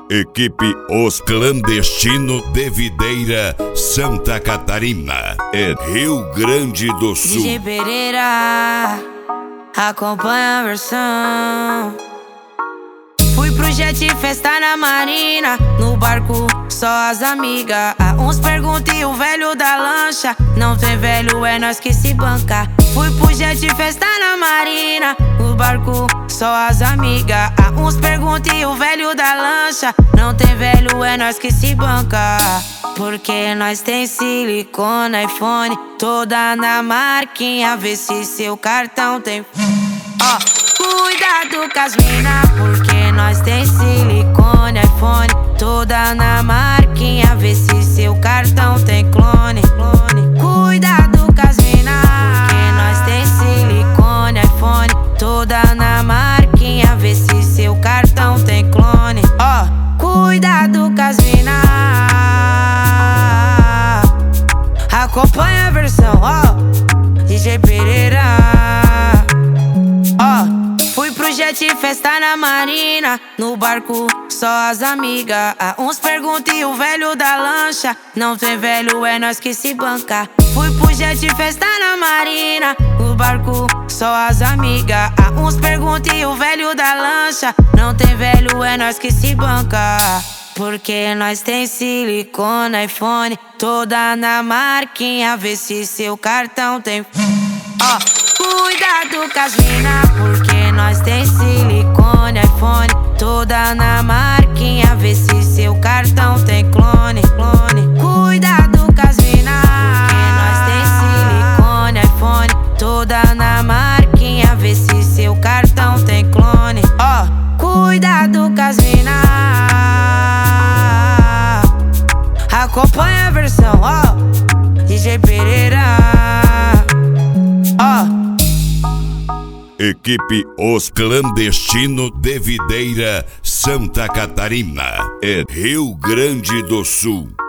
Equipe Os Clandestinos de Videira, Santa Catarina, Rio Grande do Sul. DJ Pereira, acompanha a versão. Fui pro jet festa na marina, no barco só as amigas. Uns perguntam e o velho da lancha, não tem velho, é nós que se banca. Fui pro jet festa na marina, no barco só as amigas. Uns perguntam e o velho da lancha, não tem velho, é nós que se banca. Porque nós tem silicone, iPhone, toda na marquinha, vê se seu cartão tem. Cuidado com as mina, porque nós tem silicone, iPhone, toda na marquinha, vê se seu cartão tem clone. Cuidado com as mina, porque nós tem silicone, iPhone, toda na marquinha, vê se seu cartão tem clone. Cuidado com as mina, acompanha a versão, DJ Pereira. Fui pro jet festa na marina, no barco só as amigas. Uns perguntam e o velho da lancha, não tem velho, é nós que se banca. Fui pro jet festa na marina, no barco só as amigas. Uns perguntam e o velho da lancha, não tem velho, é nós que se banca. Porque nós tem silicone, iPhone, toda na marquinha, vê se seu cartão tem. Cuidado com as mina, porque nós tem silicone, iPhone, toda na marquinha, vê se seu cartão tem clone. Cuidado com as mina, porque nós tem silicone, iPhone, toda na marquinha, vê se seu cartão tem clone. Cuidado com as mina, acompanha a versão, DJ Pereira. Equipe Os Clandestinos de Videira, Santa Catarina, Rio Grande do Sul.